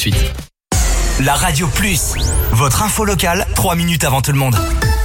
suite. La Radio Plus, votre info locale, 3 minutes avant tout le monde.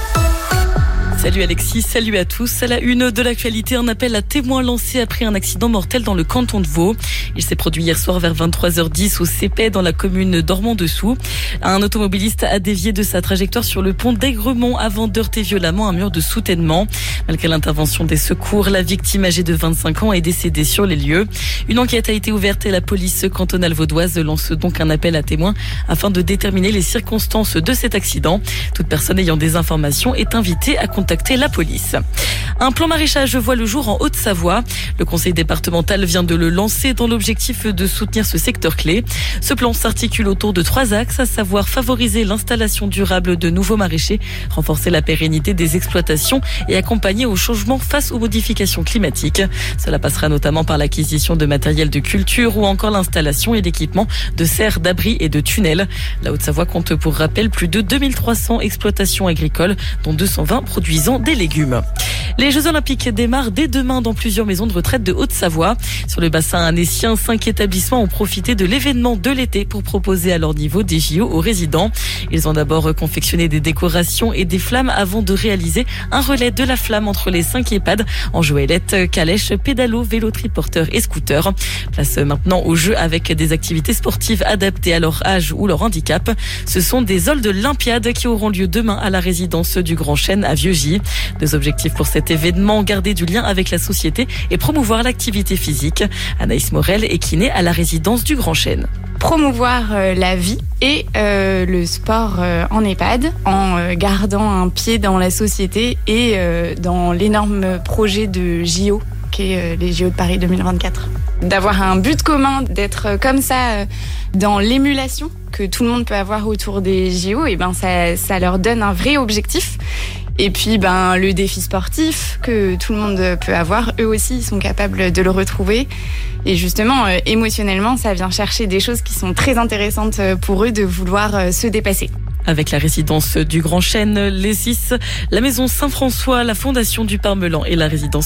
Salut Alexis, salut à tous. À la une de l'actualité, un appel à témoins lancé après un accident mortel dans le canton de Vaud. Il s'est produit hier soir vers 23h10 au Cépet dans la commune d'Ormont-Dessous. Un automobiliste a dévié de sa trajectoire sur le pont d'Aigremont avant d'heurter violemment un mur de soutènement. Malgré l'intervention des secours, la victime âgée de 25 ans est décédée sur les lieux. Une enquête a été ouverte et la police cantonale vaudoise lance donc un appel à témoins afin de déterminer les circonstances de cet accident. Toute personne ayant des informations est invitée à contacter la police. Un plan maraîchage voit le jour en Haute-Savoie. Le conseil départemental vient de le lancer dans l'objectif de soutenir ce secteur clé. Ce plan s'articule autour de 3 axes, à savoir favoriser l'installation durable de nouveaux maraîchers, renforcer la pérennité des exploitations et accompagner au changement face aux modifications climatiques. Cela passera notamment par l'acquisition de matériel de culture ou encore l'installation et l'équipement de serres, d'abris et de tunnels. La Haute-Savoie compte pour rappel plus de 2300 exploitations agricoles, dont 220 produisant des légumes. Les Jeux Olympiques démarrent dès demain dans plusieurs maisons de retraite de Haute-Savoie. Sur le bassin annécien, 5 établissements ont profité de l'événement de l'été pour proposer à leur niveau des JO aux résidents. Ils ont d'abord confectionné des décorations et des flammes avant de réaliser un relais de la flamme entre les 5 EHPAD en joëlette, calèche, pédalo, vélo triporteur et scooter. Place maintenant aux Jeux avec des activités sportives adaptées à leur âge ou leur handicap. Ce sont des Oldes Olympiades qui auront lieu demain à la résidence du Grand Chêne à Vieux-Gy. 2 objectifs pour cet événement, garder du lien avec la société et promouvoir l'activité physique. Anaïs Morel est kiné à la résidence du Grand Chêne. Promouvoir la vie et le sport en EHPAD en gardant un pied dans la société et dans l'énorme projet de JO qu'est les JO de Paris 2024. D'avoir un but commun, d'être comme ça dans l'émulation que tout le monde peut avoir autour des JO, et ça leur donne un vrai objectif. Et puis le défi sportif que tout le monde peut avoir, eux aussi ils sont capables de le retrouver. Et justement, émotionnellement, ça vient chercher des choses qui sont très intéressantes pour eux de vouloir se dépasser. Avec la résidence du Grand Chêne, les 6, la maison Saint-François, la fondation du Parmelan et la résidence